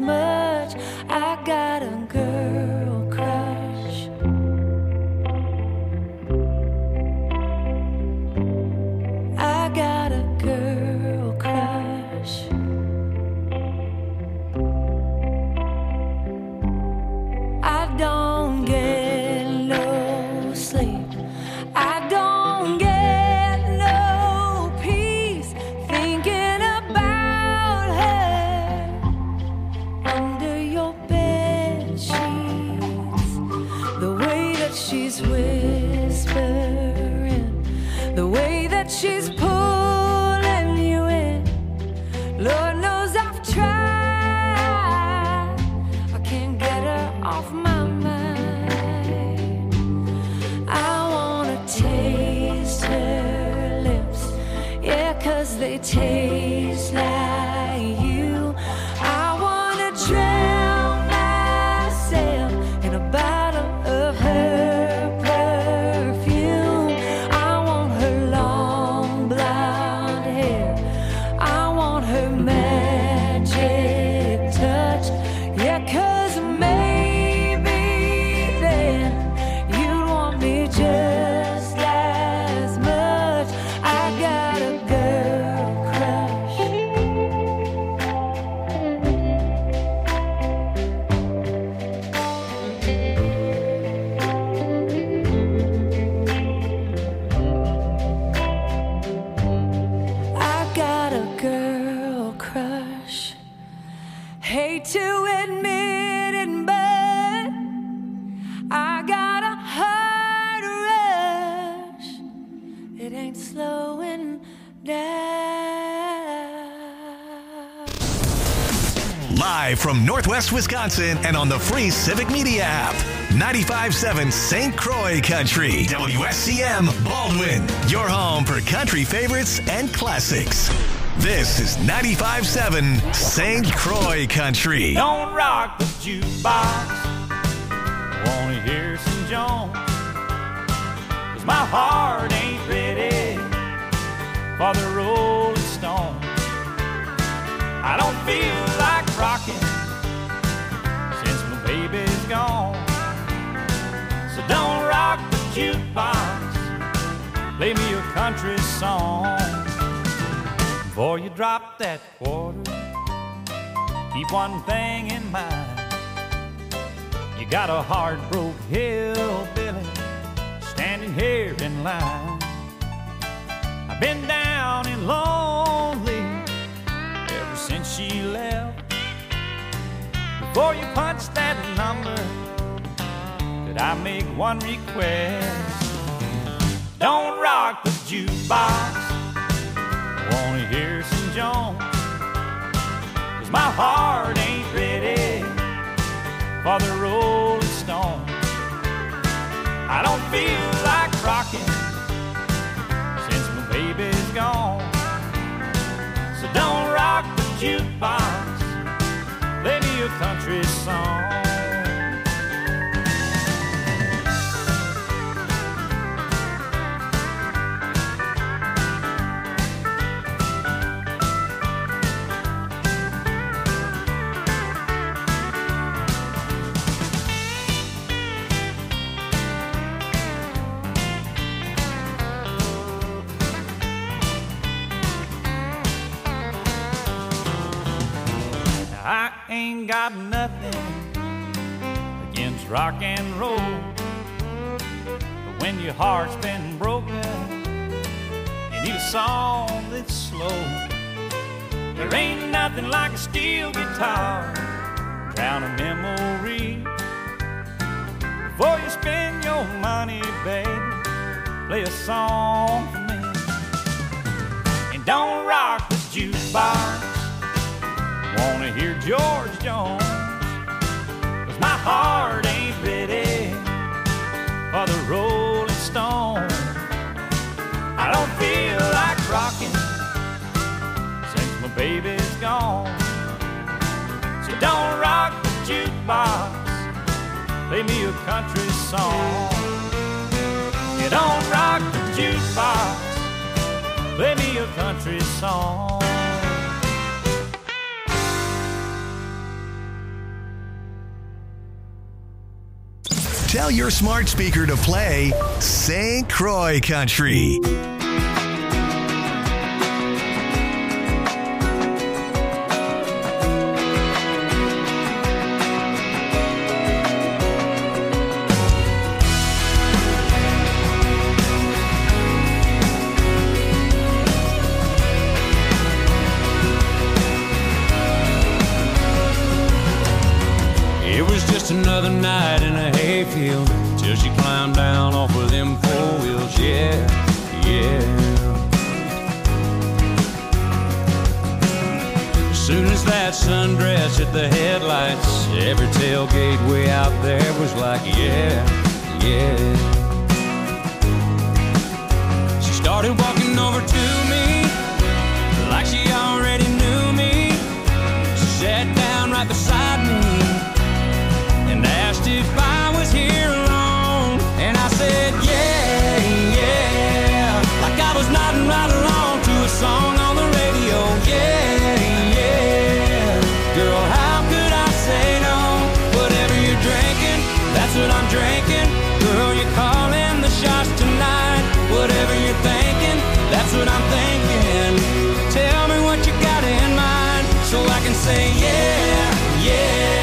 much. I got a girl crush. I got a girl crush. I don't get no sleep. I don't get no peace thinking about her under your bed sheets. The way that she's whispering, the way that she's pulling you in. Lord knows I've tried. I can't get her off my mind. I wanna taste her lips, yeah, 'cause they taste like you. I wanna drown myself in a bottle of her perfume. I want her long blonde hair. I want her magic touch, yeah, 'cause maybe then you'd want me just as much. I got a girl crush. I got a girl crush. Hate to admit it, but I got a heart rush. It ain't slowing down. Live from Northwest Wisconsin and on the free Civic Media app. 95.7 St. Croix Country. WSCM Baldwin. Your home for country favorites and classics. This is 95.7 St. Croix Country. Don't rock the jukebox. I wanna hear some Jones. 'Cause my heart ain't ready for the Rolling Stones. I don't feel like rocking since my baby's gone. So don't rock the jukebox. Play me a country song. Before you drop that quarter, keep one thing in mind. You got a heart-broke hillbilly standing here in line. I've been down and lonely ever since she left. Before you punch that number, could I make one request? Don't rock the jukebox. I wanna hear some Jones. 'Cause my heart ain't ready for the Rolling Stones. I don't feel like rocking since my baby's gone. So don't rock the jukebox. Play me a country song. I ain't got nothing against rock and roll, but when your heart's been broken, you need a song that's slow. There ain't nothing like a steel guitar, drown a memory. Before you spend your money, baby, play a song for me. And don't rock the jukebox. Wanna hear George Jones. 'Cause my heart ain't ready for the Rolling Stones. I don't feel like rocking since my baby's gone. So don't rock the jukebox. Play me a country song. You don't rock the jukebox. Play me a country song. Tell your smart speaker to play St. Croix Country. Another night in a hayfield till she climbed down off of them 4 wheels. Yeah, yeah. As soon as that sundress hit the headlights, every tailgate way out there was like, yeah, yeah. She started walking over to me like she already knew me. She sat down right beside me and asked if I was here alone. And I said, yeah, yeah, like I was nodding right along to a song on the radio. Yeah, yeah, girl, how could I say no? Whatever you're drinking, that's what I'm drinking. Girl, you're calling the shots tonight. Whatever you're thinking, that's what I'm thinking. Tell me what you got in mind so I can say, yeah, yeah.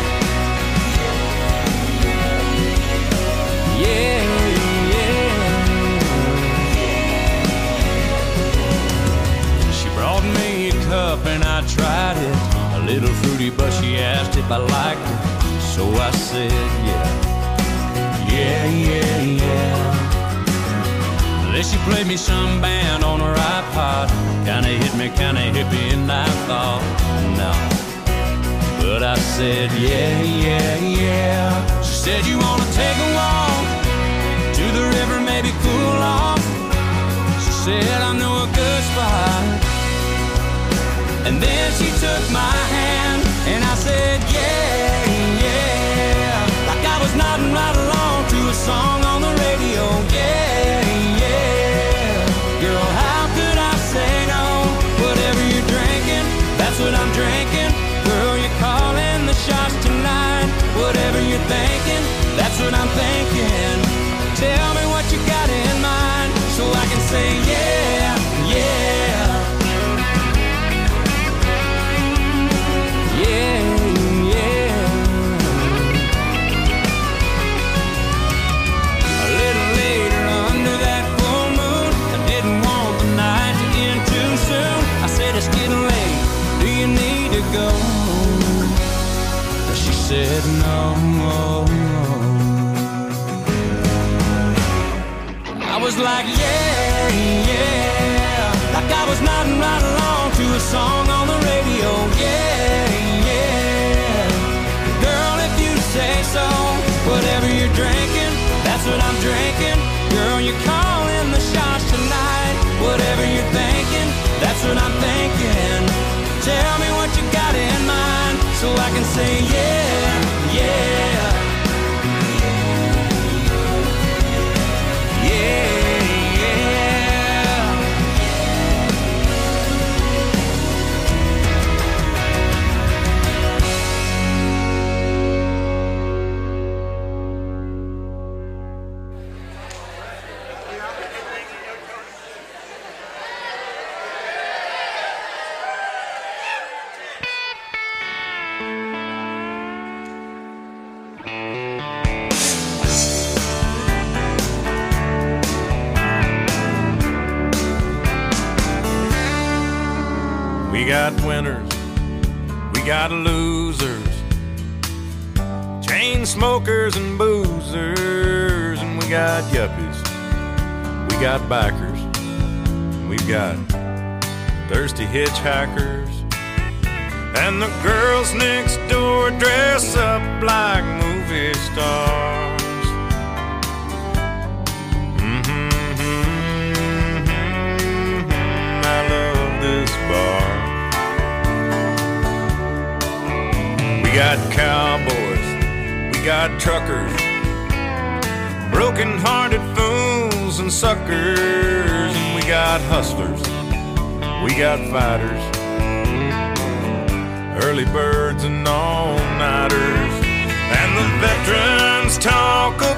Yeah, yeah. She brought me a cup and I tried it. A little fruity, but she asked if I liked it. So I said, yeah, yeah, yeah, yeah. Then she played me some band on her iPod. Kinda hit me, kinda hippie, and I thought, no. But I said, yeah, yeah, yeah. She said, you wanna take a walk to the river, maybe cool off? She said, I know a good spot. And then she took my hand and I said, yeah, yeah, like I was nodding right along to a song on the radio. Yeah, yeah, girl, how could I say no? Whatever you're drinking, that's what I'm drinking. Girl, you're calling the shots tonight. Whatever you're thinking, that's what I'm thinking. Tell me what you got in mind so I can say, yeah, yeah. Yeah, yeah. A little later under that full moon, I didn't want the night to end too soon. I said, it's getting late, do you need to go? She said, no. I was like, yeah, yeah, like I was nodding right along to a song on the radio. Yeah, yeah, girl, if you say so. Whatever you're drinking, that's what I'm drinking. Girl, you're calling the shots tonight. Whatever you're thinking, that's what I'm thinking. Tell me what you got in mind so I can say, yeah, yeah. We got winners, we got losers, chain smokers and boozers, and we got yuppies, we got bikers, and we've got thirsty hitchhikers, and the girls next door dress up like movie stars. I love this bar. We got cowboys, we got truckers, broken-hearted fools and suckers, and we got hustlers, we got fighters, early birds and all-nighters, and the veterans talk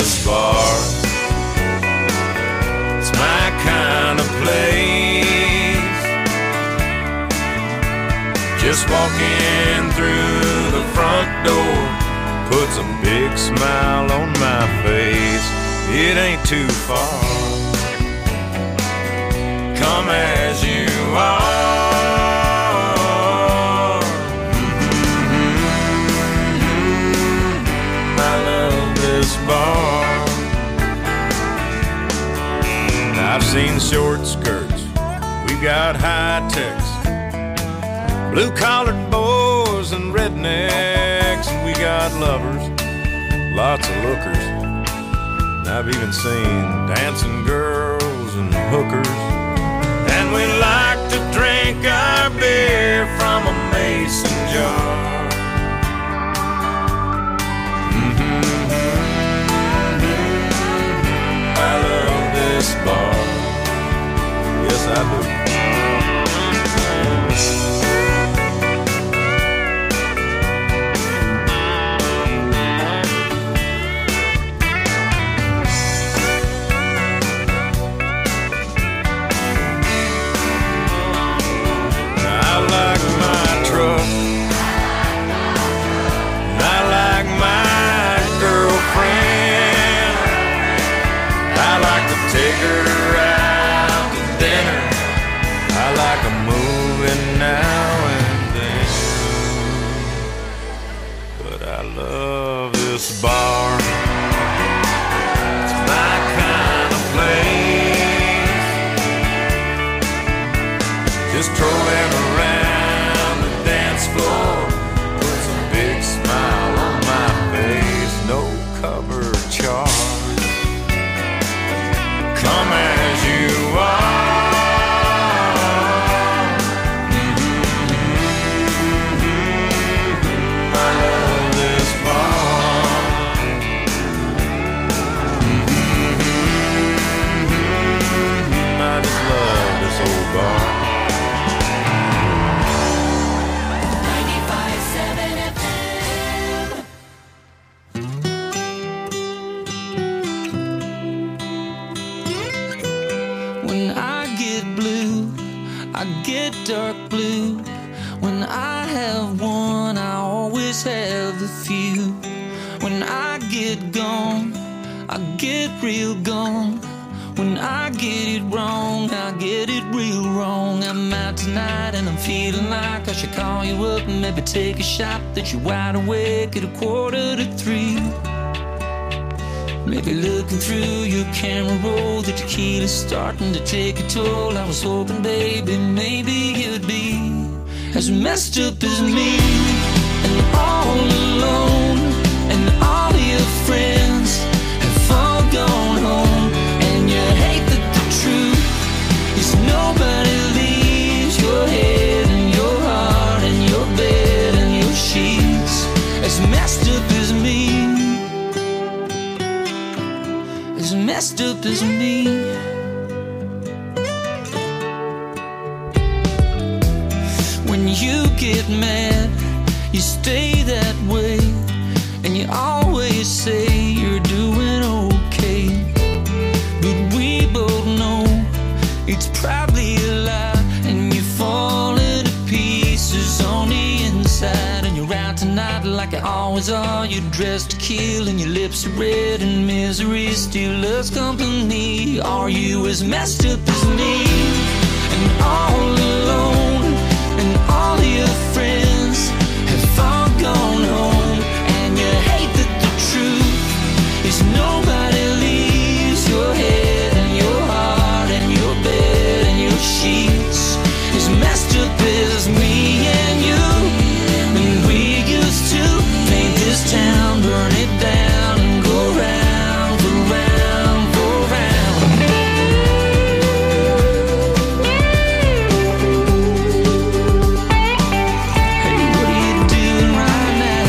this bar. It's my kind of place. Just walking through the front door puts a big smile on my face. It ain't too far. Come as you are. I love this bar. I've seen short skirts, we got high techs, blue-collared boys and rednecks, and we got lovers, lots of lookers. And I've even seen dancing girls and hookers. And we like to drink our beer from a mason jar. I love this bar. Yes, I do. I like my truck. I like my girlfriend. I like to take her out to dinner. I like a movie now and then. But I love this bar. It's my kind of place. Just strolling around the dance floor puts a big smile on my face. No cover charge. Come as you are. I love this bar. I just love this old bar. 95.7 FM. When I get blue, I get dark blue. When I have one, I always have a few. When I get gone, I get real gone. When I get it wrong, I get it real wrong. I'm out tonight and I'm feeling like I should call you up and maybe take a shot that you're wide awake at 2:45. Maybe looking through your camera roll, the tequila's starting to take a toll. I was hoping, baby, maybe you'd be as messed up as me, and all alone, and all your friends have all gone home. And you hate that the truth is nobody leaves your head and your heart and your bed and your sheets as messed up as me. As messed up as me. When you get mad, you stay that way, and you always say you're doing okay. But we both know it's probably a lie, and you're falling to pieces on the inside. And you're out tonight like you always are. You're dressed to kill and your lips are red, and misery still loves company. Are you as messed up as me? And all alone, and all your friends have all gone home. And you hate that the truth is nobody leaves your head and your heart and your bed and your sheets as messed up as me and you. And we used to paint this town, burn it down, and go round for round for round. Hey, what are you doing right now?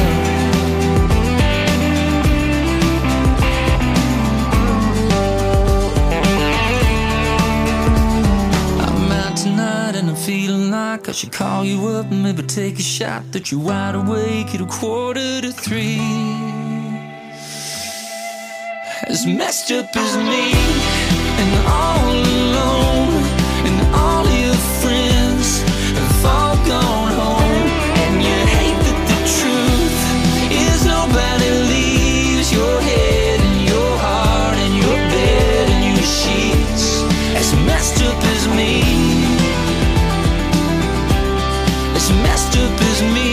I'm out tonight and I'm feeling like I should call you up and maybe take a shot that you're wide awake at 2:45. as messed up as me, and all alone, and all your friends have all gone home. And you hate that the truth is nobody leaves your head and your heart and your bed and your sheets as messed up as me, as messed up as me.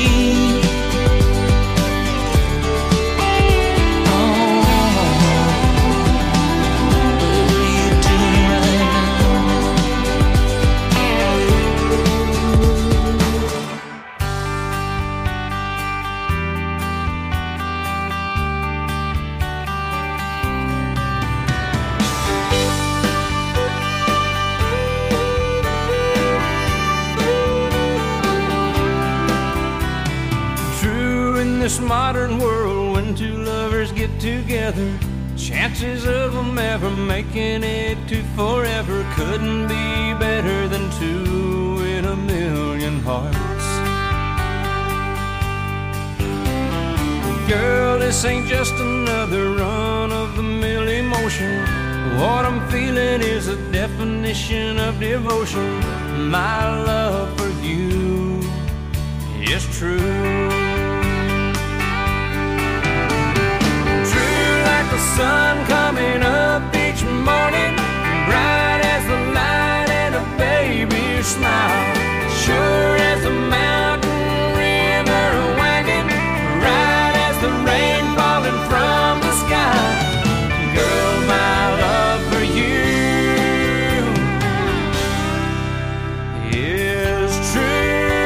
This modern world, when two lovers get together, chances of them ever making it to forever couldn't be better than two in a million hearts. Girl, this ain't just another run-of-the-mill emotion. What I'm feeling is a definition of devotion. My love for you is true. The sun coming up each morning, bright as the light and a baby's smile, sure as the mountain river winding, right as the rain falling from the sky. Girl, my love for you is true.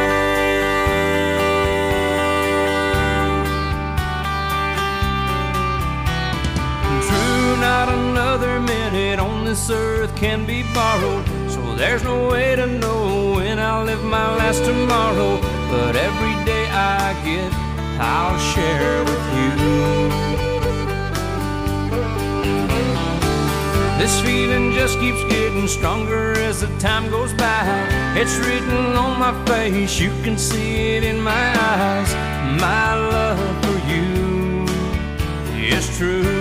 Not another minute on this earth can be borrowed, so there's no way to know when I'll live my last tomorrow. But every day I get, I'll share with you. This feeling just keeps getting stronger as the time goes by. It's written on my face, you can see it in my eyes. My love for you is true.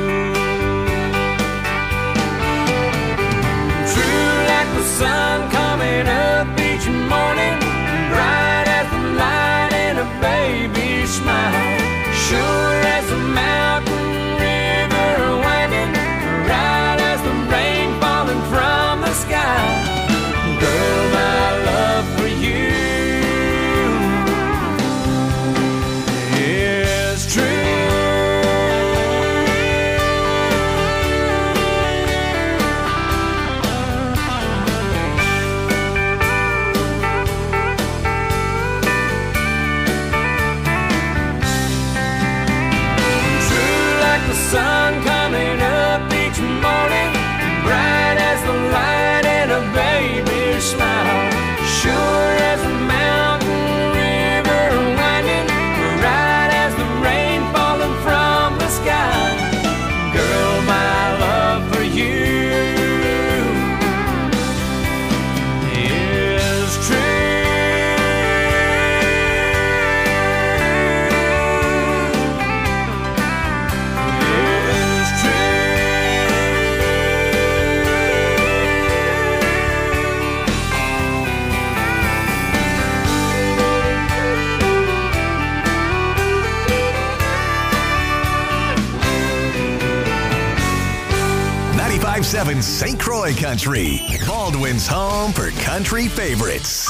The sun coming up each morning, bright as the light and a baby's smile, sure as the mountain river winding, right as the rain falling from the sky. Girl, my love for you is true. Sun coming up each morning, bright as the light and a baby's smile, sure as the mountain river winding, right as the rain falling from the sky. Girl, my love for you is true. St. Croix Country, Baldwin's home for country favorites.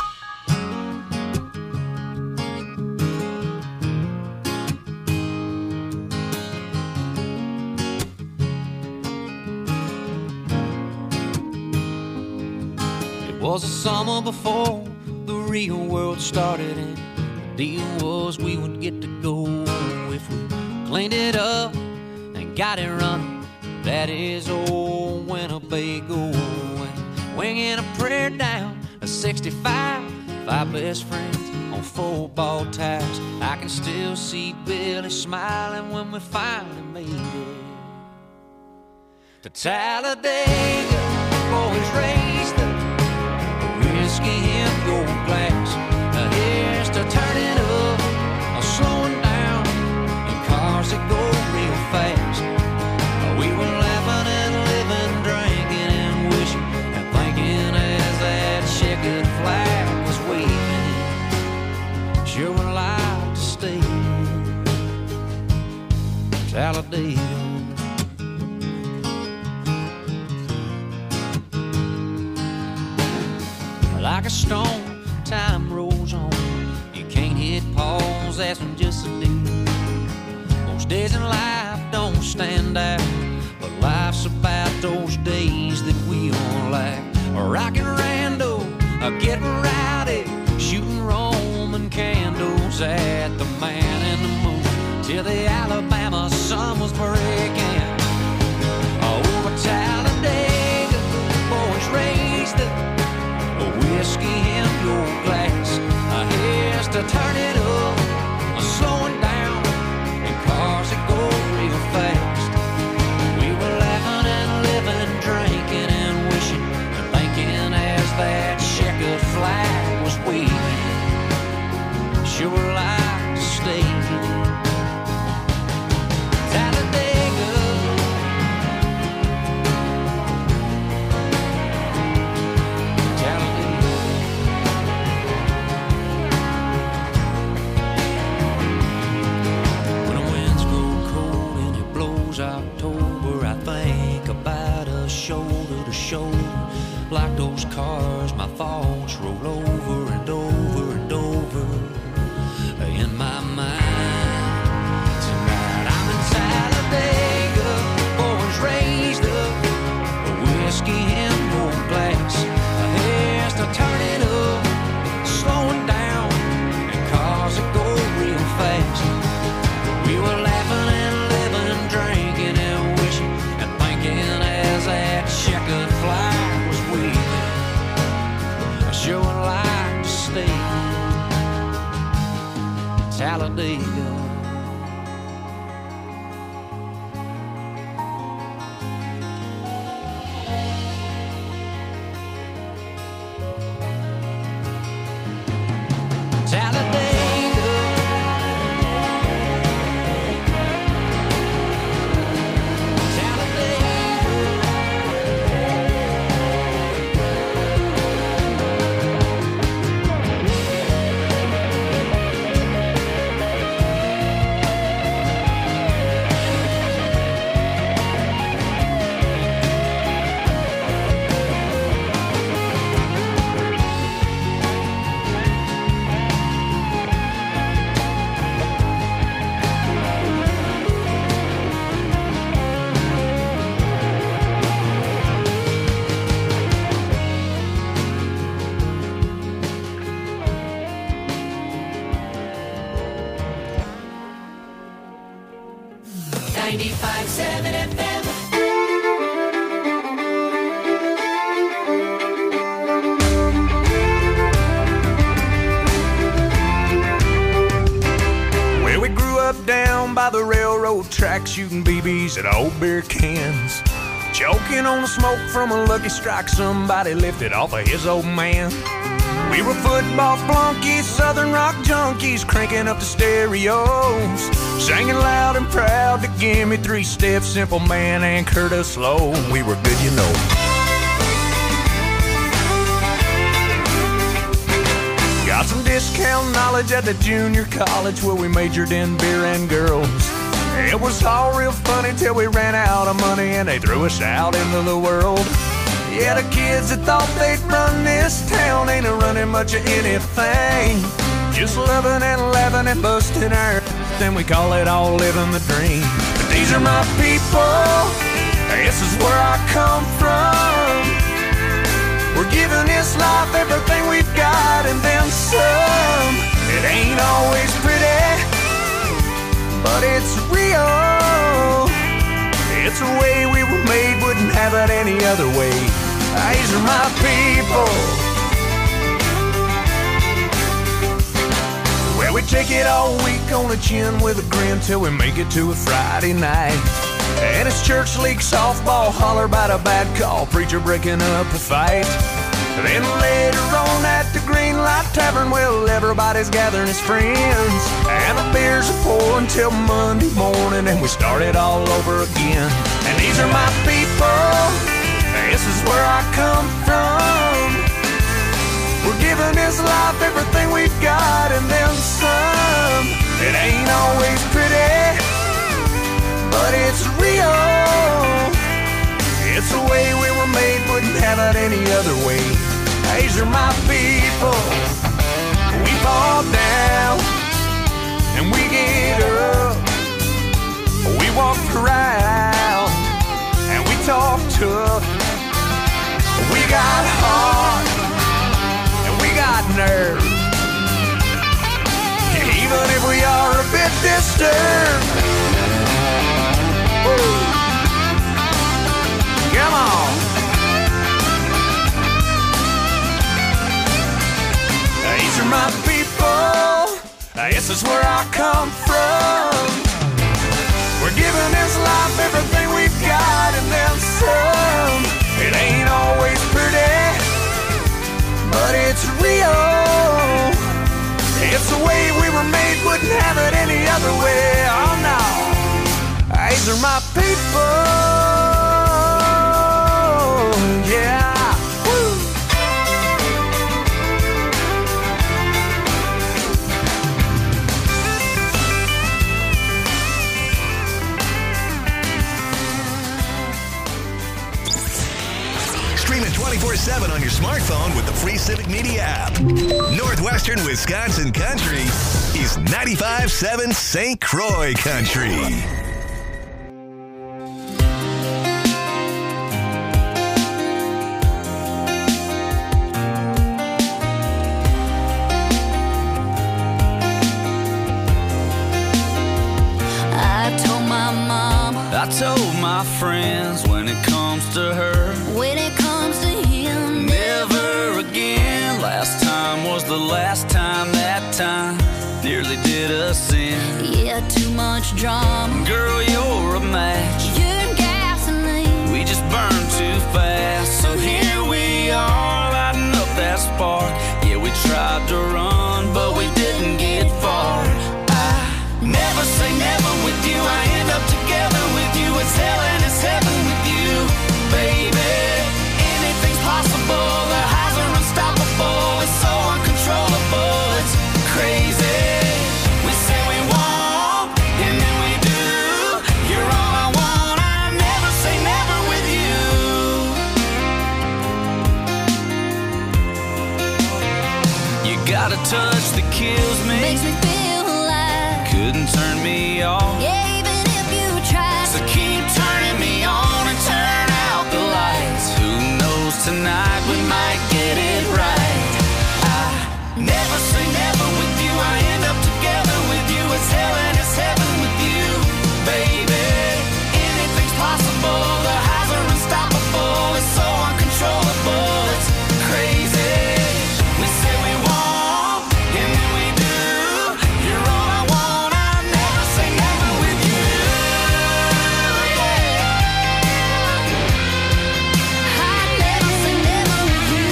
It was a summer before the real world started, and the deal was we would get to go if we cleaned it up and got it running. That is old Winnebago, and winging a prayer down a 65, 5 best friends on football tires. I can still see Billy smiling when we finally made it to Talladega. Boys raised the whiskey in gold glass. Now here's to turning up, slowing down, and cars that go real fast. We were laughing Talladega. Like a stone, time rolls on. You can't hit pause, that's when just a deal. Most days in life don't stand out, but life's about those days that we all like. Rockin' rando, getting rowdy, shooting Roman candles at the Man in the Moon till the Alabama sun was breaking. Over Talladega, boys raised up a whiskey in your glass. Here's to turn it up, slowing down, and cars that go real fast. We were laughing and living, drinking and wishing and thinking as that checkered flag was waving. Sure like to stay. Talladega. October, I think about us shoulder to shoulder, like those cars my thoughts roll over and over and over in my mind. Tonight I'm in Talladega, boys raised up, a whiskey in your glass. Here's to turn it up, slowing down, and cars that go real fast. We were laughing and living, drinking and wishing and thinking as that checkered flag was waving. I sure would like to stay in Talladega. By the railroad track, shooting BBs at old beer cans, choking on the smoke from a Lucky Strike somebody lifted off of his old man. We were football flunkies, southern rock junkies, cranking up the stereos, singing loud and proud to Give Me Three Steps, Simple Man, and Curtis Slow. We were good, you know. Got some discount knowledge at the junior college where we majored in beer and girls. It was all real funny till we ran out of money and they threw us out into the world. Yeah, the kids that thought they'd run this town ain't running much of anything. Just loving and laughing and busting our then we call it all living the dream. But these are my people, this is where I come from. We're giving this life everything we've got and then some. It ain't always pretty, but it's real. It's a way we were made, wouldn't have it any other way. These are my people. Well, we take it all week on the chin with a grin till we make it to a Friday night. And it's church league softball, holler about a bad call, preacher breaking up a fight. Then later on at the Green Light Tavern, well, everybody's gathering his friends, and the beers are pouring till Monday morning, and we start it all over again. And these are my people, this is where I come from. We're giving this life everything we've got and then some. It ain't always pretty, my people. We fall down and we get up. We walk around and we talk tough. We got heart and we got nerve. Even if we are a bit disturbed. Woo. Come on. These are my people. This is where I come from. We're giving this life everything we've got and then some. It ain't always pretty, but it's real. It's the way we were made, wouldn't have it any other way. Oh no, these are my people. Yeah. Woo. Stream it 24/7 on your smartphone with the free Civic Media app. Northwestern Wisconsin Country is 95.7 St. Croix Country. I told my mom, I told my friends, when it comes to her, when it comes to him, never again. Last time was the last time, that time nearly did us in. Yeah, too much drama. Girl, you're a match. You're gasoline. We just burn too fast. So here we are, lighting up that spark. Yeah, we tried to run, but we didn't get far. Never say never with you. I end up together with you. It's hell and it's heaven with you, baby. Anything's possible. The highs are unstoppable. It's so uncontrollable. It's crazy. We say we won't, and then we do. You're all I want. I never say never with you. You got a touch that kills me. Makes me feel alive. Couldn't turn me off. Yeah, even if you try. So keep turning me on and turn out the lights. Who knows, tonight we might get it right. I never say never with you. I end up together with you. It's hell and it's heaven with you, baby. Anything's possible. The highs are unstoppable. It's so uncontrollable. It's crazy. We say we won't, and then we do. You're all I want. I never say never with you. Yeah. I never say never with you.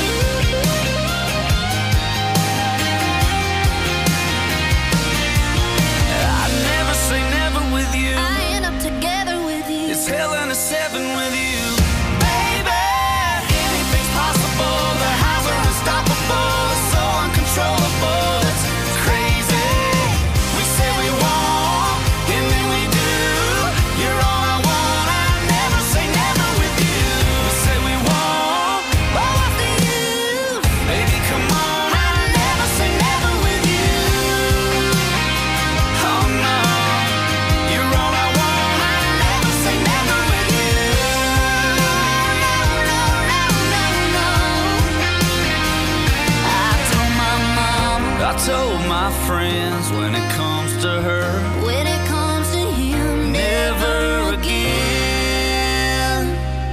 I never say never with you. I end up together with you. It's hell and it's heaven with you, baby. Anything's possible. The highs are unstoppable. It's so uncontrollable. It's crazy. We say we won't, and then we do. You're all I want. I never say never with you. We say we won't. Well, what's the use? Baby, come on. I never say never with you. Oh no, you're all I want. I never say never with you. No, no, no, no, no. I told my mom, I told my friends, when it comes to her, when it comes to him, never again.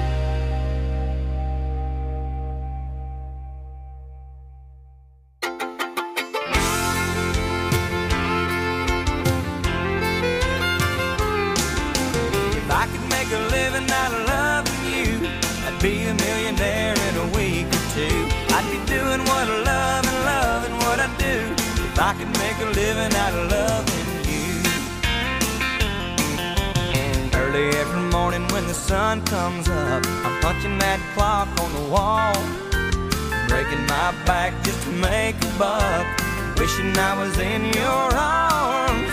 If I could make a living out of loving you, I'd be a millionaire in a week or two. I'd be doing what I love and loving what I do. If I could make a living out of loving you. Early every morning when the sun comes up, I'm punching that clock on the wall, breaking my back just to make a buck, wishing I was in your arms.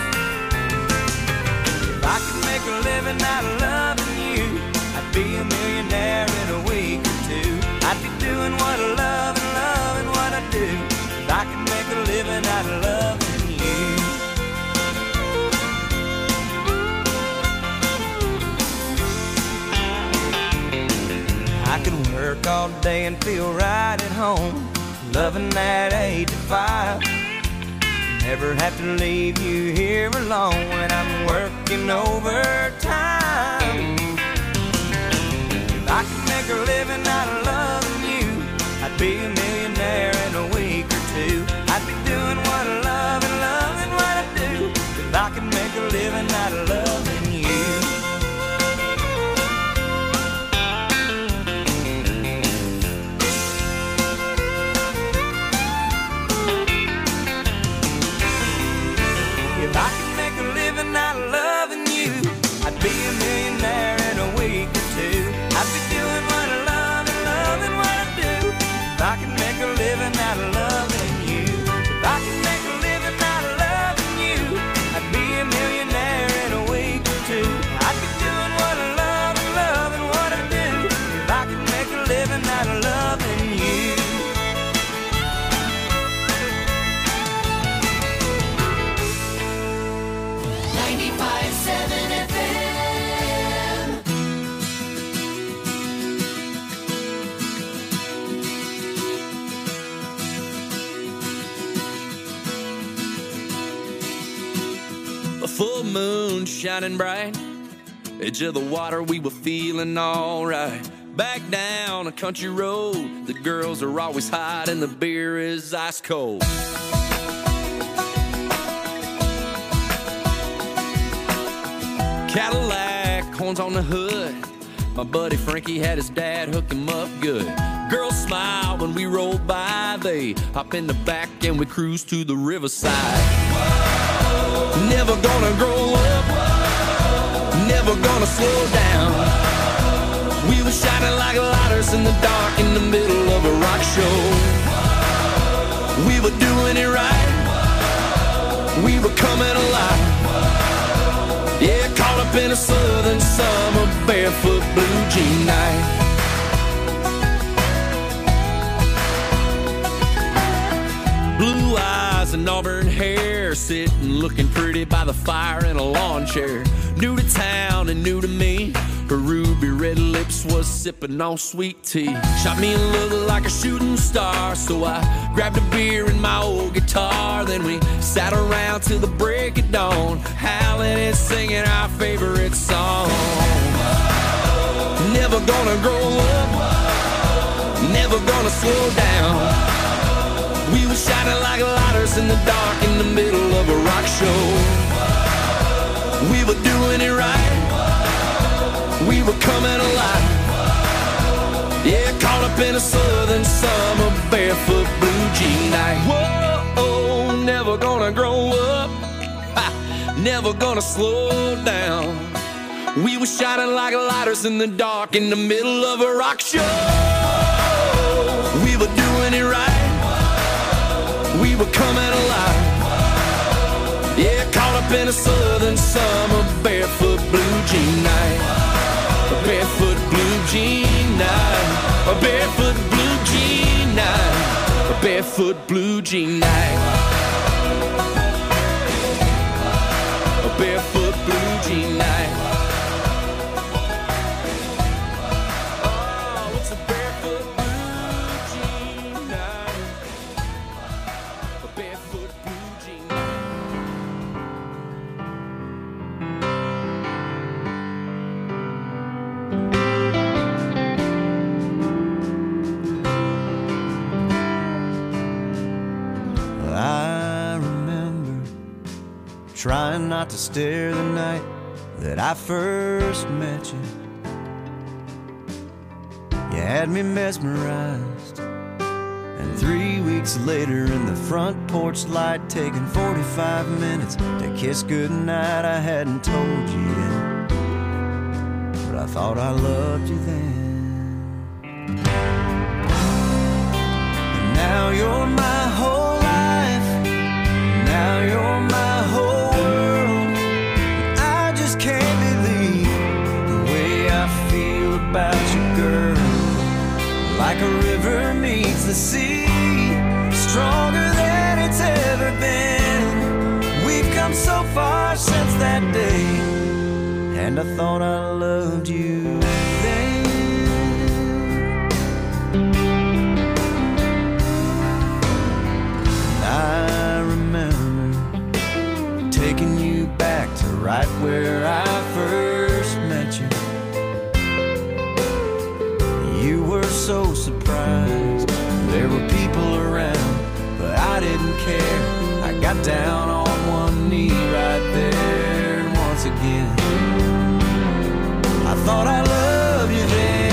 If I could make a living out of loving you, I'd be a millionaire in a week or two. I'd be doing what I love and love Work all day and feel right at home, loving that 8 to 5. Never have to leave you here alone when I'm working overtime. If I could make a living out of loving you, I'd be a millionaire in a week or two. I'd be doing what I love and loving what I do. If I could make a living out of loving you. If I could make a living out of loving you, I'd be a millionaire in a week or two. I'd be doing what I love and loving what I do. If I could make a living out of loving you, if I could make a living out of loving you, I'd be a millionaire in a week or two. I'd be doing what I love and loving what I do. If I could make a living out of loving you. A full moon shining bright, edge of the water, we were feeling alright. Back down a country road, the girls are always hot and the beer is ice cold. Cadillac, horns on the hood, my buddy Frankie had his dad hook him up good. Girls smile when we roll by, they hop in the back and we cruise to the riverside. Whoa. Never gonna grow up, whoa. Never gonna slow down. Whoa. We were shining like lighters in the dark in the middle of a rock show. Whoa. We were doing it right, whoa. We were coming alive. Whoa. Yeah, caught up in a southern summer barefoot blue jean night. Blue eyes and auburn hair, sitting looking pretty by the fire in a lawn chair. New to town and new to me, her ruby red lips was sipping on sweet tea. Shot me a look like a shooting star, so I grabbed a beer and my old guitar. Then we sat around till the break of dawn, howling and singing our favorite song. Never gonna grow up, never gonna slow down. We were shining like lighters in the dark in the middle of a rock show. We were doing it right, we were coming alive. Yeah, caught up in a southern summer barefoot blue jean night. Whoa, never gonna grow up, never gonna slow down. We were shining like lighters in the dark in the middle of a rock show. We were doing it right, we were coming alive. Yeah, caught up in a southern summer barefoot blue jean night. A barefoot blue jean night. A barefoot blue jean night. A barefoot blue jean night. A barefoot blue jean night. Oh, it's a barefoot blue jean night. A barefoot blue jean night. I remember trying not to stare the night that I first met you. You had me mesmerized, and 3 weeks later in the front porch light, taking 45 minutes to kiss goodnight. I hadn't told you yet, but I thought I loved you then. And now you're my whole life, now you're my whole world. I just can't believe the way I feel about you, girl. Like a river meets the sea, stronger than it's ever been. We've come so far since that day, and I thought I loved you then. where I first met you. You were so surprised. There were people around, but I didn't care. I got down on one knee right there once again. I thought I loved you then,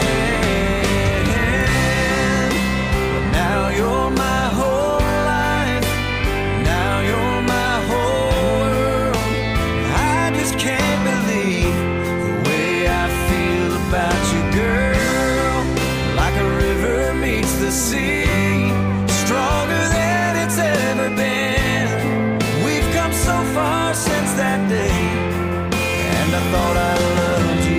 but now you're my whole life. Now you're my whole world. I just can't believe the way I feel about you, girl. Like a river meets the sea, stronger than it's ever been. We've come so far since that day, and I thought I loved you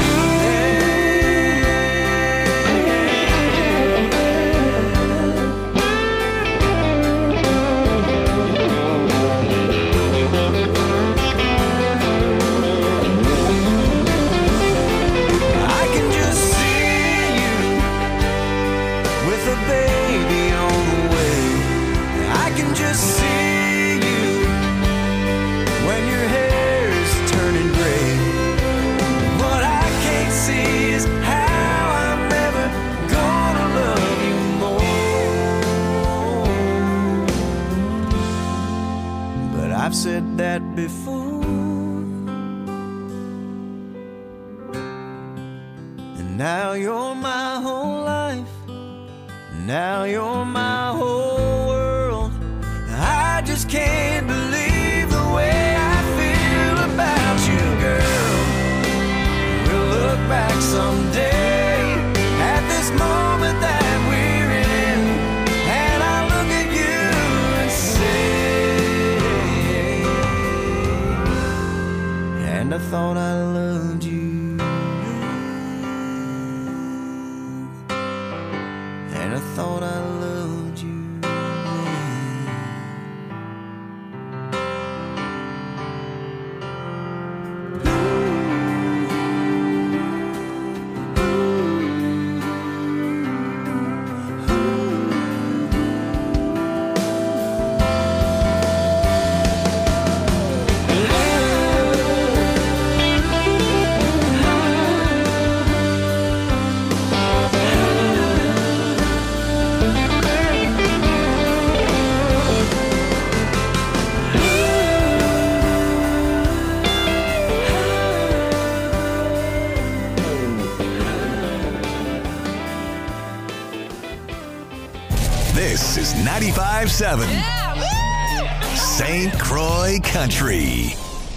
I've said that before, and now you're my whole life. Now you're my whole world. I just can't believe the way I feel about you, girl. We'll look back someday at this moment that we're in, and I'll look at you and say, and I thought I loved you, and I thought I loved you. This is 95.7 St. Croix Country.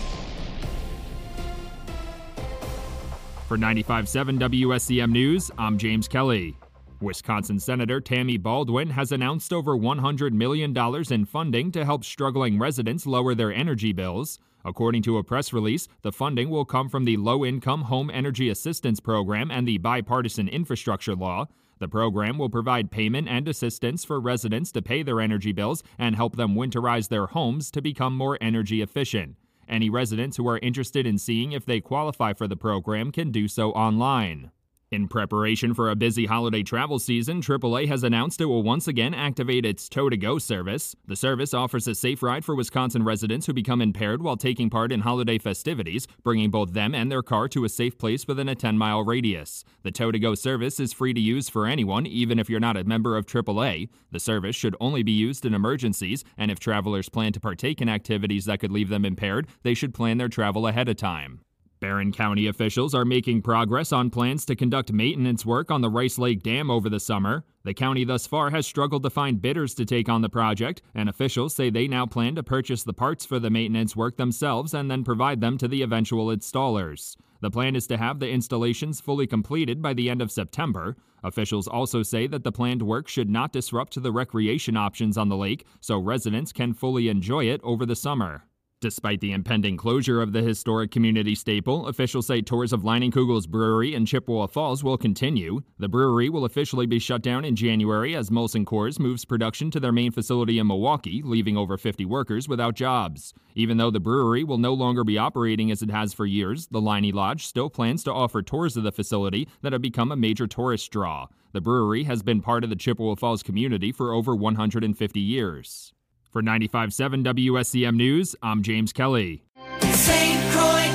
For 95.7 WSCM News, I'm James Kelly. Wisconsin Senator Tammy Baldwin has announced over $100 million in funding to help struggling residents lower their energy bills. According to a press release, the funding will come from the Low-Income Home Energy Assistance Program and the Bipartisan Infrastructure Law. The program will provide payment and assistance for residents to pay their energy bills and help them winterize their homes to become more energy efficient. Any residents who are interested in seeing if they qualify for the program can do so online. In preparation for a busy holiday travel season, AAA has announced it will once again activate its Tow-to-Go service. The service offers a safe ride for Wisconsin residents who become impaired while taking part in holiday festivities, bringing both them and their car to a safe place within a 10-mile radius. The Tow-to-Go service is free to use for anyone, even if you're not a member of AAA. The service should only be used in emergencies, and if travelers plan to partake in activities that could leave them impaired, they should plan their travel ahead of time. Barron County officials are making progress on plans to conduct maintenance work on the Rice Lake Dam over the summer. The county thus far has struggled to find bidders to take on the project, and officials say they now plan to purchase the parts for the maintenance work themselves and then provide them to the eventual installers. The plan is to have the installations fully completed by the end of September. Officials also say that the planned work should not disrupt the recreation options on the lake, so residents can fully enjoy it over the summer. Despite the impending closure of the historic community staple, officials say tours of Leinenkugel's brewery in Chippewa Falls will continue. The brewery will officially be shut down in January as Molson Coors moves production to their main facility in Milwaukee, leaving over 50 workers without jobs. Even though the brewery will no longer be operating as it has for years, the Leinie Lodge still plans to offer tours of the facility that have become a major tourist draw. The brewery has been part of the Chippewa Falls community for over 150 years. For 95.7 WSCM News, I'm James Kelly. St. Croix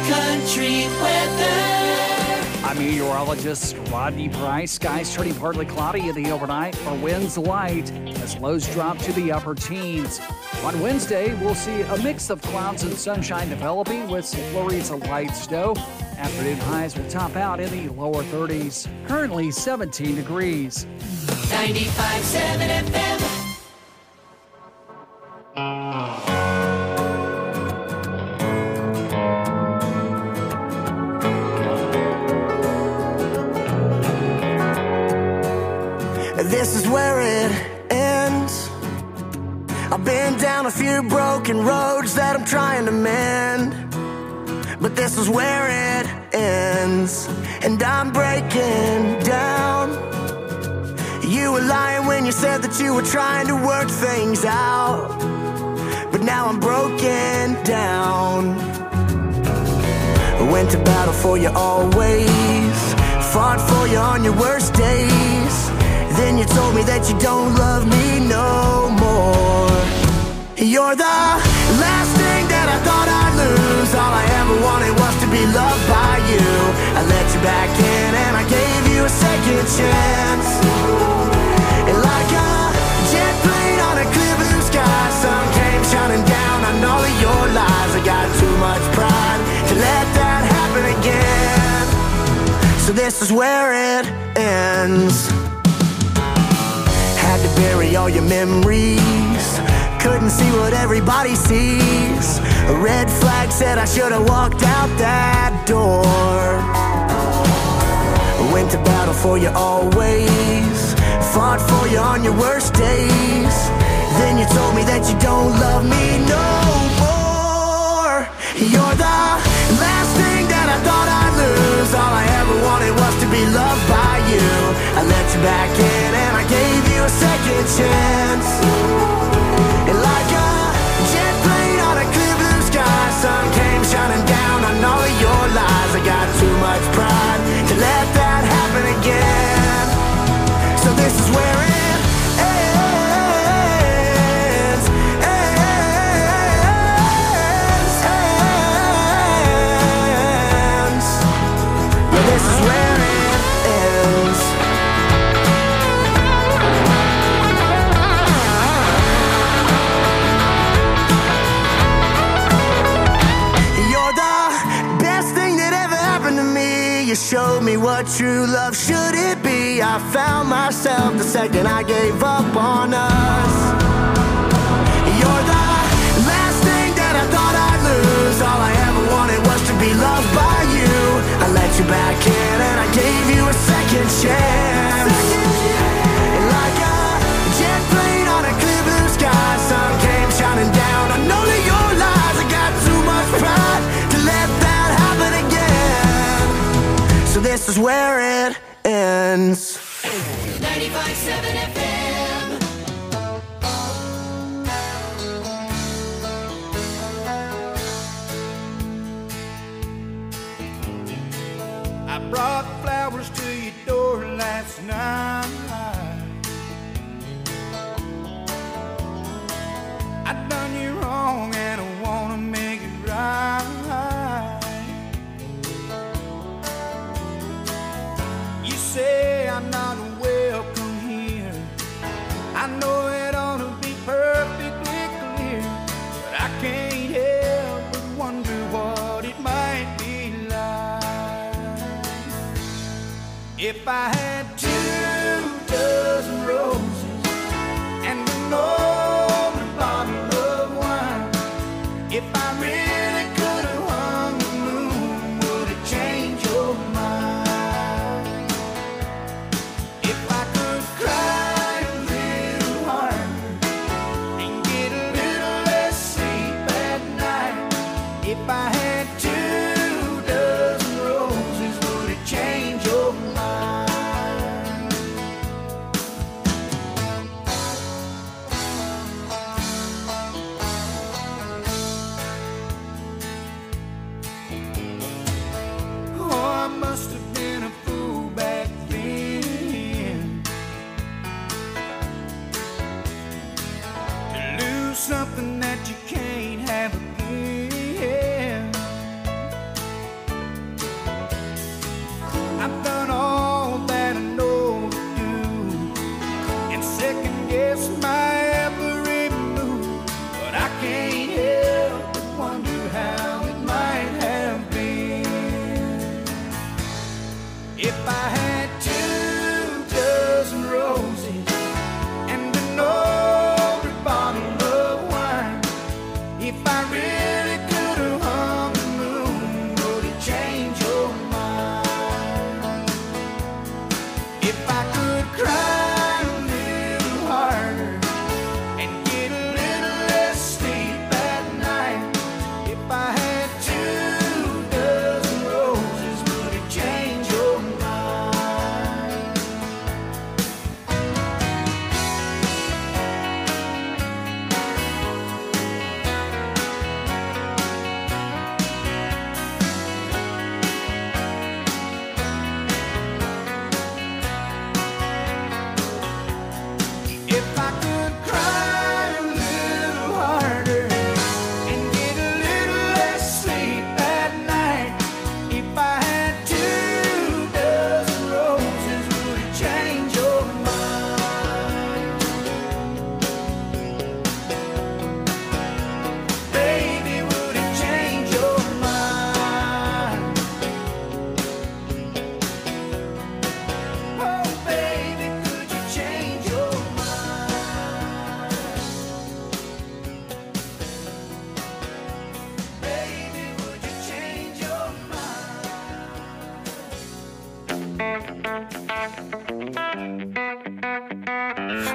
Country weather. I'm meteorologist Rodney Price. Skies turning partly cloudy in the overnight, or winds light as lows drop to the upper teens. On Wednesday, we'll see a mix of clouds and sunshine developing with some flurries of light snow. Afternoon highs will top out in the lower 30s. Currently 17 degrees. 95.7 FM. This is where it ends. I've been down a few broken roads that I'm trying to mend, but this is where it ends, and I'm breaking down. You were lying when you said that you were trying to work things out, but now I'm broken down. I went to battle for you always, fought for you on your worst days. Then you told me that you don't love me no more. You're the last thing that I thought I'd lose. All I ever wanted was to be loved by you. I let you back in and I gave you a second chance. And like a jet plane on a clear blue sky, sun came shining down on all of your lies. I got too much pride to let that happen again. So this is where it ends. Had to bury all your memories, couldn't see what everybody sees. A red flag said I should have walked out that door. I went to battle for you always, fought for you on your worst days. Then you told me that you don't love me no more. You're the last thing that I thought I'd lose. All I ever wanted was to be loved by you. I let you back in and I gave you a second chance. And like a jet plane on a clear blue sky, sun came shining down on all of your lies. I got too much pride to let that happen again. So this is where it ends. Yeah, this is where it ends. You showed me what true love should it be. I found myself the second I gave up on us. You're the last thing that I thought I'd lose. All I ever wanted was to be loved by you. I let you back in and I gave you a second chance. And like a jet plane on a clear blue sky, sun came shining down on all of your lies. I got too much pride to let that happen again. So this is where it ends. 95.7 FM. I brought flowers to your door last night. I done you wrong and I wanna make it right. Say I'm not welcome here. I know it ought to be perfectly clear, but I can't help but wonder what it might be like if I had 2 dozen roses and an open bottle of wine. If I really could have hung the moon, would it change your mind? If I had 2 dozen roses, would it change your mind?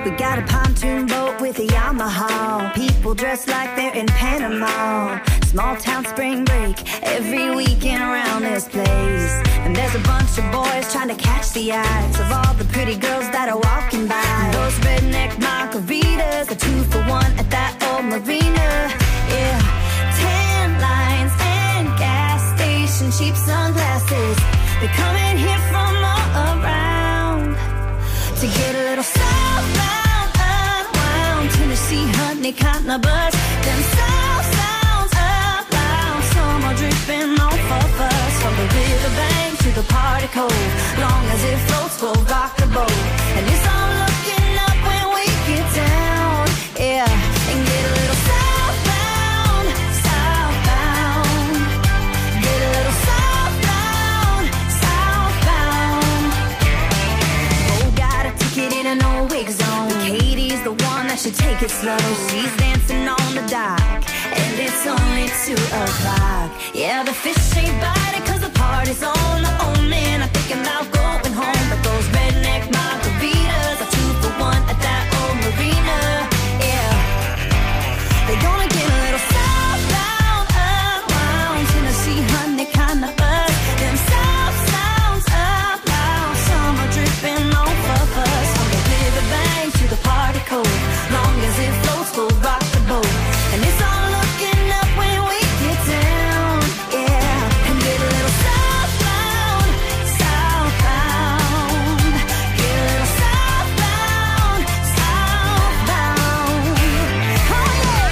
We got a pontoon boat with a Yamaha. People dressed like they're in Panama. Small town spring break every weekend around this place. And there's a bunch of boys trying to catch the eyes of all the pretty girls that are walking by. And those redneck margaritas are 2 for 1 at that old marina. Yeah, tan lines and gas station cheap sunglasses. They're coming here from all around to get a little southbound, unwound. Tennessee, honey, cotton, a buzz. Them south sounds up loud. Some are dripping off of us. From the riverbank to the party cove. Long as it floats, we'll rock the boat. And it's all looking up when we get down. Yeah, and get a little southbound, southbound. Get a little southbound, southbound. Oh, got a ticket in an old wig zone. Katie's the one that should take it slow. She's dancing on the dock, and it's only 2 o'clock. Yeah, the fish ain't biting 'cause the party's on. The old man, I'm thinking about going home. But those redneck margaritas are 2 for 1 at that old marina. Yeah, they're gonna get a little southbound, unwound. Tennessee, honey, kinda buzz. Them south sounds up loud. Some are dripping off of us. From the riverbank to the party cove. Long as it floats, we'll rock the boat. And it's all looking up when we get down. Yeah, and get a little southbound, southbound. Get a little southbound, southbound. Oh, yeah.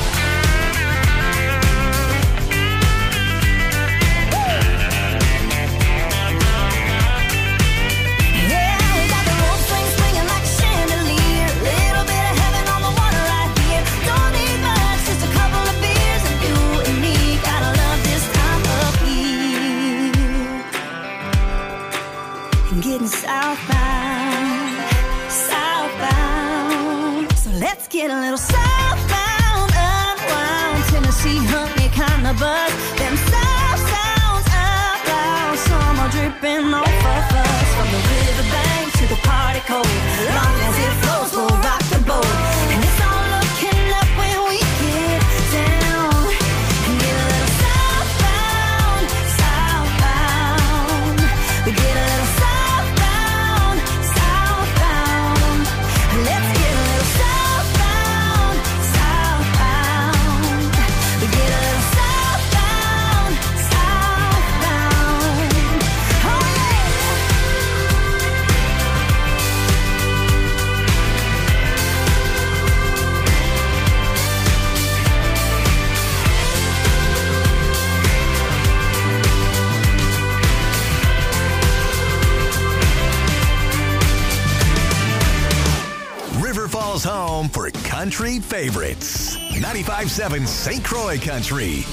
Yeah, we got the rope swing swinging like a chandelier. Little bit of heaven on the water right here. Don't need much, just a couple of beers, and you and me gotta love this time of year. And getting southbound, southbound. So let's get a little southbound, unwound. Tennessee, honey, kinda buzz. Them south sounds up loud. Some are dripping off of us. From the riverbank to the party cove. Long as it flows, we'll rock the boat. And it's all looking up when we get down. And get a little southbound, southbound. We get a little southbound, southbound. Let's get a little southbound, southbound. We get a little southbound, southbound. Oh, yeah. River Falls home for country favorites. 95.7 St. Croix Country.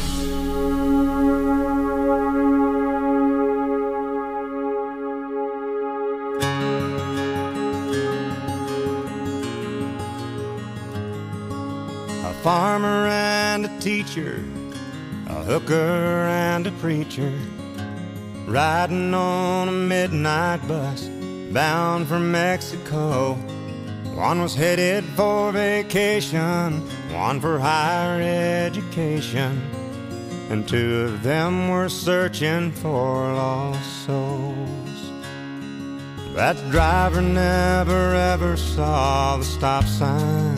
A farmer and a teacher, a hooker and a preacher, riding on a midnight bus bound for Mexico. One was headed for vacation, one for higher education, and 2 of them were searching for lost souls. That driver never ever saw the stop sign,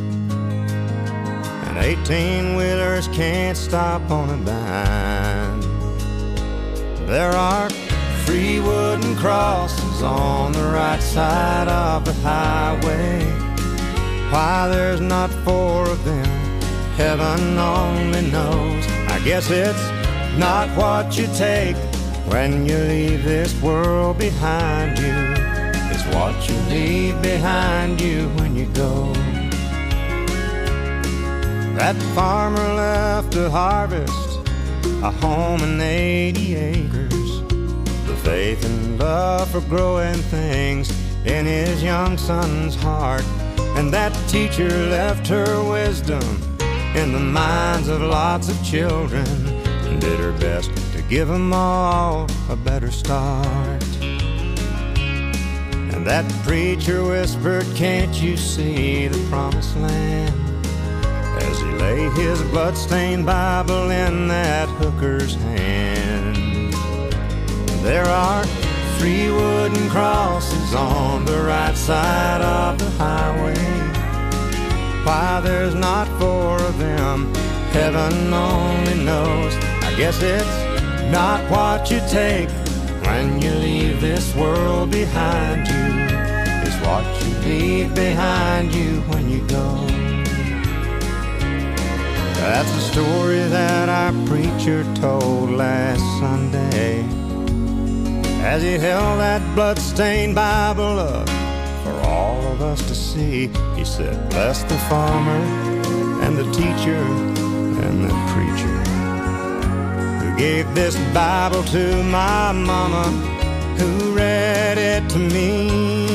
and 18-wheelers can't stop on a dime. There are 3 wooden crosses on the right side of the highway. Why there's not 4 of them, heaven only knows. I guess it's not what you take when you leave this world behind you. It's what you leave behind you when you go. That farmer left to harvest a home and 80 acres. Faith and love for growing things in his young son's heart. And that teacher left her wisdom in the minds of lots of children, and did her best to give them all a better start. And that preacher whispered, can't you see the promised land? As he lay his bloodstained Bible in that hooker's hand. There are 3 wooden crosses on the right side of the highway. Why there's not 4 of them, heaven only knows. I guess it's not what you take when you leave this world behind you. It's what you leave behind you when you go. That's the story that our preacher told last Sunday, as he held that bloodstained Bible up for all of us to see. He said, bless the farmer and the teacher and the preacher who gave this Bible to my mama, who read it to me.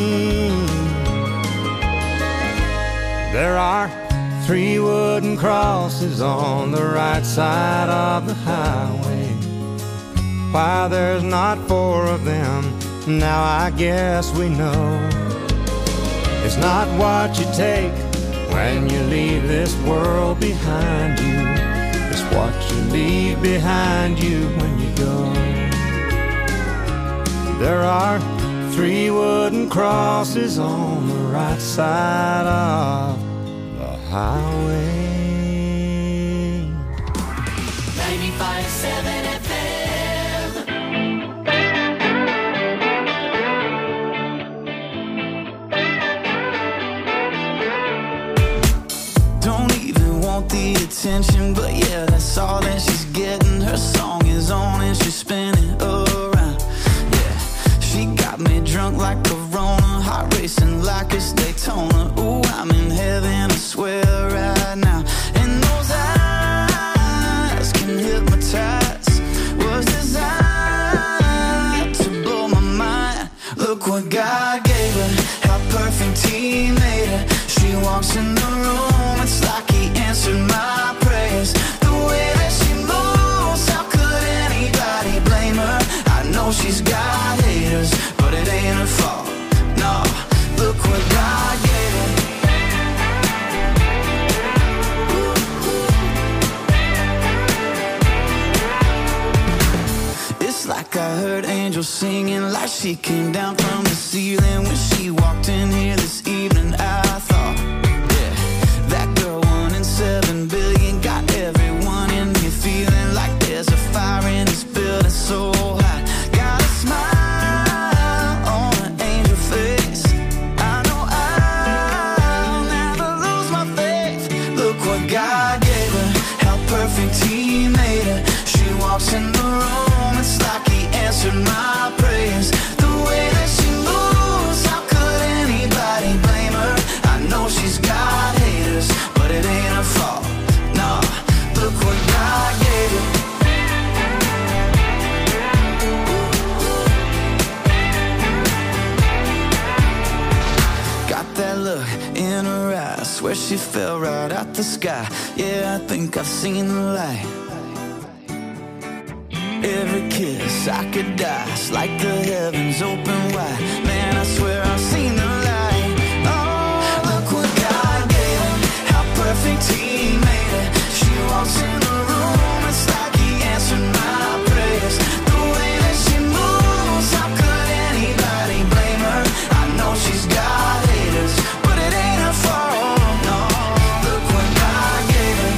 There are 3 wooden crosses on the right side of the highway. Why there's not 4 of them, now I guess we know. It's not what you take when you leave this world behind you. It's what you leave behind you when you go. There are 3 wooden crosses on the right side of the highway. 95.7 FM. Don't even want the attention, but yeah, that's all that she's getting. Her song is on and she's spinning around. Yeah, she got me drunk like Corona, heart racing like it's Daytona. Ooh, I'm in heaven, I swear right now. And those eyes can hypnotize, was designed to blow my mind. Look what God gave her, how perfect He made her. She walks in the room, it's like He answered my prayers. The way that she moves, how could anybody blame her? I know she's got haters, but it ain't her fault. No, look what God gave her. It's like I heard angels singing, like she came down from the ceiling when she walked in here this evening. I thought, yeah, that girl 1 in 7 billion got everyone in here feeling like there's a fire in this building so hot. Got a smile on an angel face. I know I'll never lose my faith. Look what God gave her, how perfect He made her. She walks in the room, it's like He answered my prayers. The way that she moves, how could anybody blame her? I know she's got haters, but it ain't her fault. No, look what God gave her. Got that look in her eyes, swear she fell right out the sky. Yeah, I think I've seen the light. Every kiss I could die, it's like the heavens open wide. Man, I swear I've seen the light. Oh, look what God gave her, how perfect He made her. She walks in the room, it's like He answered my prayers. The way that she moves, how could anybody blame her? I know she's got haters, but it ain't her fault. No, look what God gave her.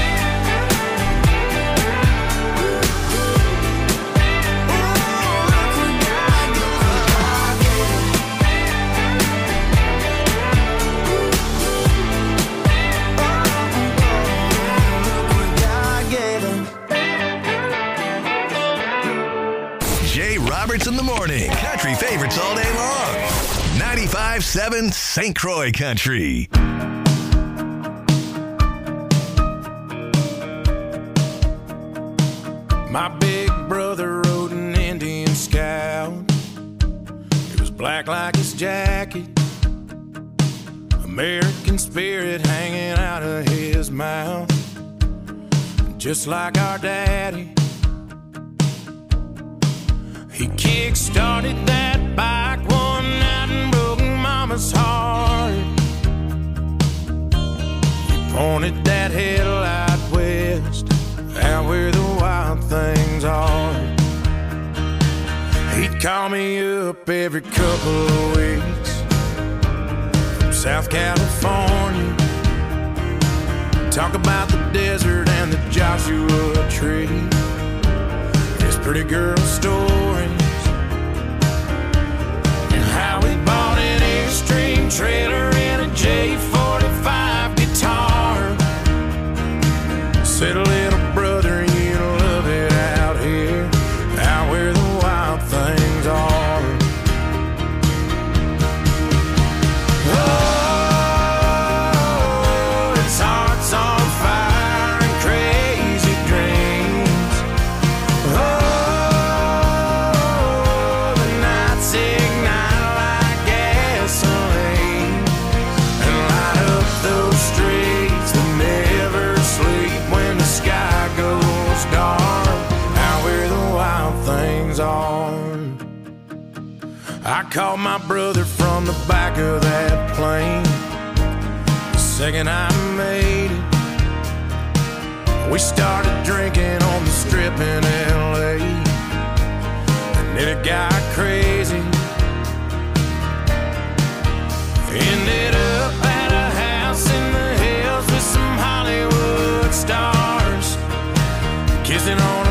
Jay Roberts in the morning. Country favorites all day long. 95.7 St. Croix Country. My big brother rode an Indian Scout. It was black like his jacket, American spirit hanging out of his mouth. Just like our daddy, he kick-started that bike one night and broke mama's heart. He pointed that headlight west, out where the wild things are. He'd call me up every couple of weeks from South California, talk about the desert and the Joshua Tree, his pretty girl stories, and how we bought an Airstream trailer and a J45 guitar. Said, little brother, you love it out here, out where the wild things are. Oh, it's hearts on fire and crazy dreams. Oh, the nights ignite like gasoline and light up those streets that never sleep when the sky goes dark, out where the wild things are. I called my brother from the back of that plane the second I made it. We started drinking on the strip in LA, and then it got crazy. Ended up at a house in the hills with some Hollywood stars, kissing on